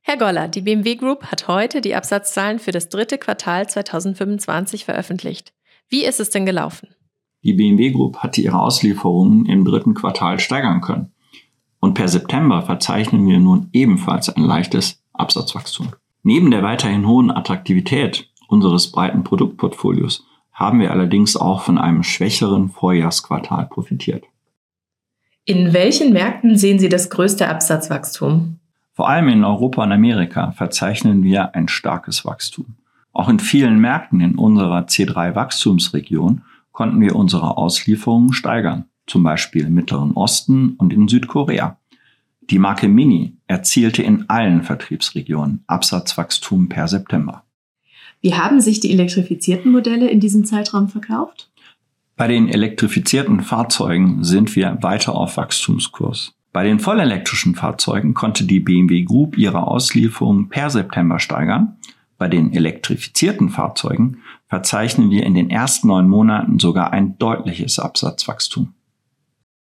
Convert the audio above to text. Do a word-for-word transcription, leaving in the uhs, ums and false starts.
Herr Goller, die B M W Group hat heute die Absatzzahlen für das dritte Quartal zweitausendfünfundzwanzig veröffentlicht. Wie ist es denn gelaufen? Die B M W Group hatte ihre Auslieferungen im dritten Quartal steigern können. Und per September verzeichnen wir nun ebenfalls ein leichtes Absatzwachstum. Neben der weiterhin hohen Attraktivität unseres breiten Produktportfolios haben wir allerdings auch von einem schwächeren Vorjahresquartal profitiert. In welchen Märkten sehen Sie das größte Absatzwachstum? Vor allem in Europa und Amerika verzeichnen wir ein starkes Wachstum. Auch in vielen Märkten in unserer C drei Wachstumsregion konnten wir unsere Auslieferungen steigern, zum Beispiel im Mittleren Osten und in Südkorea. Die Marke Mini erzielte in allen Vertriebsregionen Absatzwachstum per September. Wie haben sich die elektrifizierten Modelle in diesem Zeitraum verkauft? Bei den elektrifizierten Fahrzeugen sind wir weiter auf Wachstumskurs. Bei den vollelektrischen Fahrzeugen konnte die B M W Group ihre Auslieferungen per September steigern. Bei den elektrifizierten Fahrzeugen verzeichnen wir in den ersten neun Monaten sogar ein deutliches Absatzwachstum.